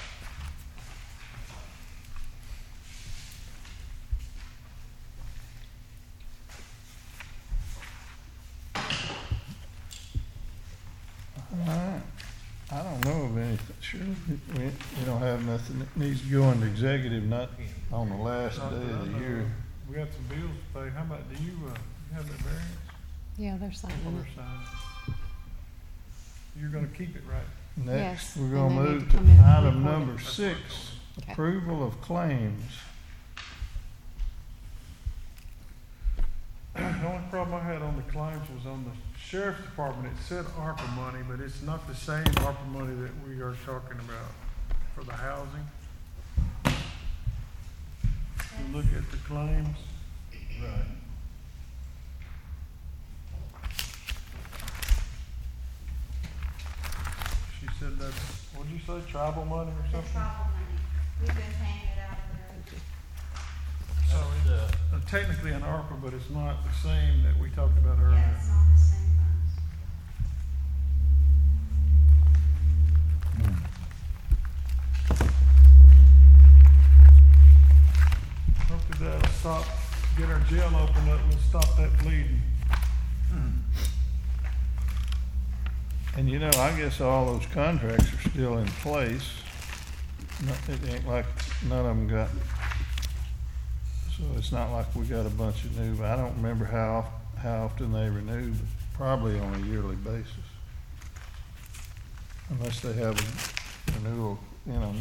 All right. I don't know of anything. Sure, we, we don't have nothing that needs to go into executive, not on the last day of the year. We got some bills to pay. How about, do you, uh, you have that variance? Yeah, they're signing Other it. side. You're gonna keep it, right? Next, Yes, we're and gonna they need move to to come in and item report number it. six, Okay. approval of claims. The only problem I had on the claims was on the sheriff's department. It said ARPA money, but it's not the same ARPA money that we are talking about for the housing. You look at the claims. Right. She said that's, what'd you say, tribal money or The something? tribal money, we've been paying it out of there. So That's, it's uh, uh, technically an ARPA, but it's not the same that we talked about Yeah, earlier. it's not the same funds. Hopefully that'll stop, get our jail opened up, we'll stop that bleeding. And you know, I guess all those contracts are still in place. No- It ain't like none of them got, so it's not like we got a bunch of new, I don't remember how, of- how often they renew, but probably on a yearly basis. Unless they have a renewal, you know.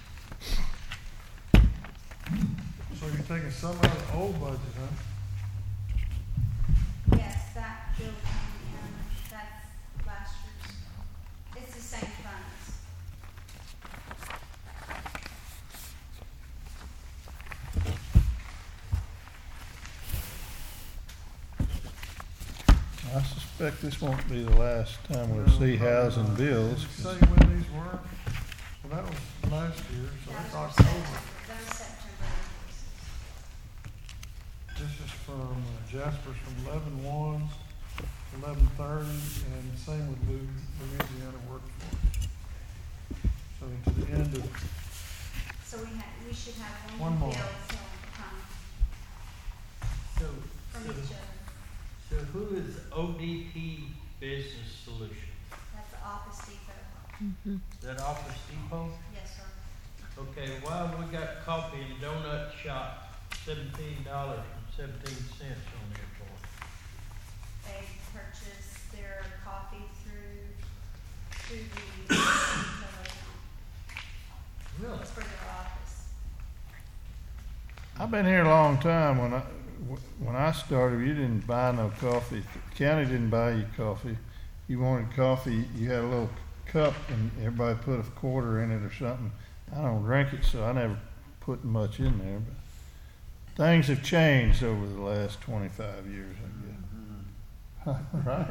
So you're taking some out of the old budget, huh? Yes, that bill came in, that's last year's, it's the same funds. I suspect this won't be the last time we'll see housing bills. Say when these were? Well, that was last year, so That that's was October. September, that was September invoices. This is from uh, Jasper's from eleven one, eleven thirty, and same with Lu- Louisiana Workforce. So to the end of, So we had, we should have One one more. more bill till, um, So, from so, each other. so who is O D P Business Solutions? That's the Office Depot. Mhm. Is that Office Depot? Yes, sir. Okay, why we got coffee and donut shop, seventeen dollars and seventeen cents on there for? They purchase their coffee through, through the, account. Really? It's for their office. I've been here a long time. When I, when I started, you didn't buy no coffee. The county didn't buy you coffee. You wanted coffee, you had a little cup and everybody put a quarter in it or something. I don't drink it, so I never put much in there, but things have changed over the last twenty-five years, I guess. Right?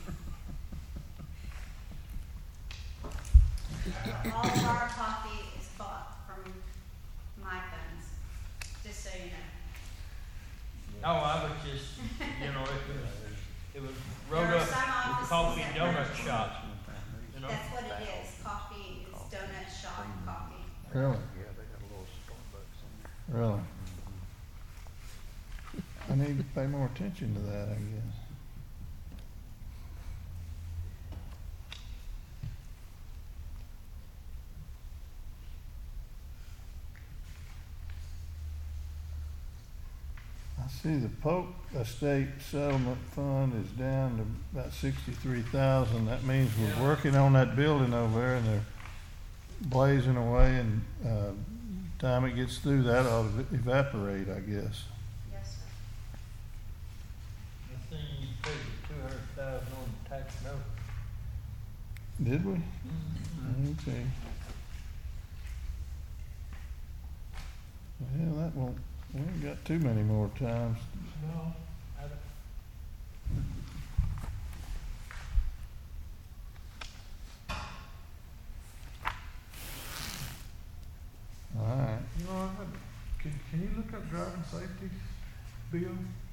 All of our coffee is bought from my funds, just so you know. Oh, I was just, you know, it was, it was There wrote are up some with offices coffee that donut purchase- shop, you know? That's what it is, coffee is donut shop coffee. Really? Yeah, they got a little Starbucks on there. Really? I need to pay more attention to that, I guess. I see the Polk Estate Settlement Fund is down to about sixty-three thousand. That means we're working on that building over there and they're blazing away, and, uh, time it gets through, that ought to evaporate, I guess. Yes, sir. I think you paid the two hundred thousand on the tax note. Did we? Okay. Well, that won't, we ain't got too many more times. No, I don't. All right. You know, I had, can, can you look up driving safety, Bill?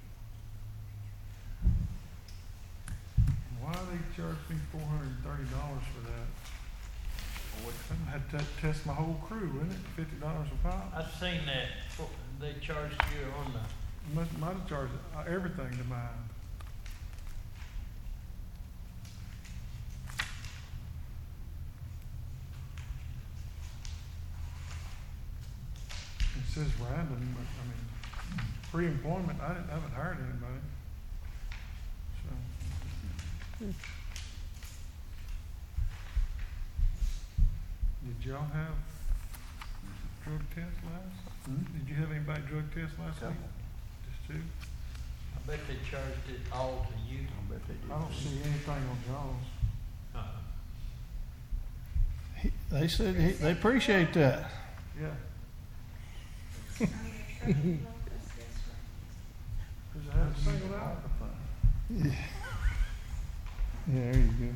Why they charged me four hundred and thirty dollars for that? I had to test my whole crew, wasn't it, fifty dollars a pop? I've seen that, they charged you on the, Must, might have charged uh, everything to mine. It says random, but, I mean, pre-employment, I didn't, I haven't hired anybody. So. Did y'all have drug tests last? Did you have anybody drug test last week? Just two? I bet they charged it all to you. I bet they did. I don't see anything on y'all's. Uh-uh. He- They said, he- they appreciate that. Yeah. Under treasurer's office, yes, sir. Does it have singled out? Yeah. Yeah, there you go.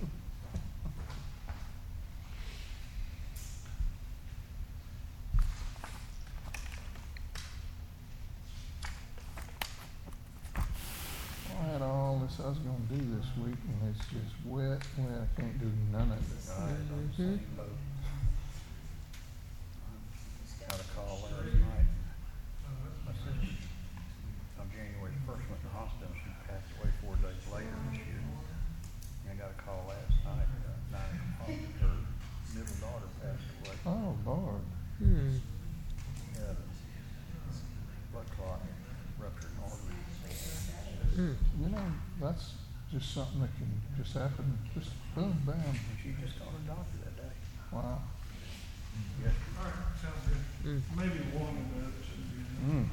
I had all this I was gonna do this week, and it's just wet, well, I can't do none of it. I was on the same boat. Got a call last night. My sister, on January first, went to the hospital. She passed away four days later this year. And I got a call last night, uh, nine o'clock, her middle daughter passed away. Oh, Lord. Hmm. She had a blood clot, ruptured artery. Hmm. You know, that's just something that can just happen, just boom, bam. And she just saw her doctor that day. Wow. All right, sounds good. Maybe one of those should be. Mm.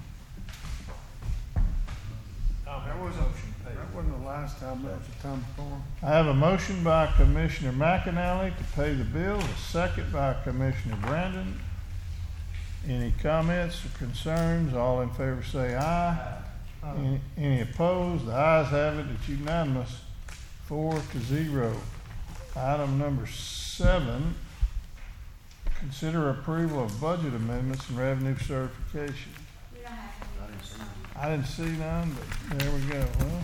That wasn't, that wasn't the last time, that was the time before. I have a motion by Commissioner McAnally to pay the bill, a second by Commissioner Brandon. Any comments or concerns? All in favor say aye. Any, any opposed? The ayes have it. It's unanimous, four to zero. Item number seven, consider approval of budget amendments and revenue certification. We don't have to do this. I didn't see none, but there we go. Well,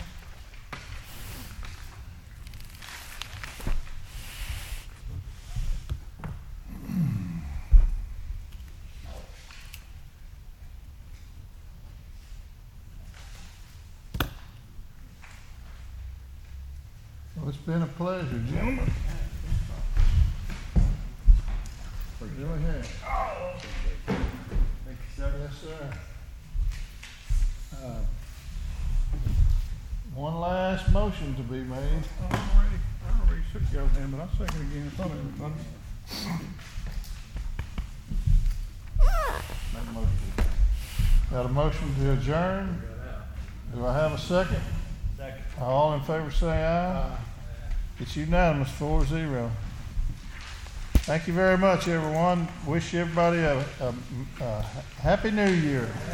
well, it's been a pleasure, gentlemen. Pretty do we have? Thank you, sir. Yes, sir. Uh, One last motion to be made. I already, I already shook y'all's hand, but I'll second again in front of everybody. Make a motion. Got a motion to adjourn? Do I have a second? Second. All in favor say aye. It's unanimous, four zero. Thank you very much, everyone. Wish everybody a, a, a happy new year.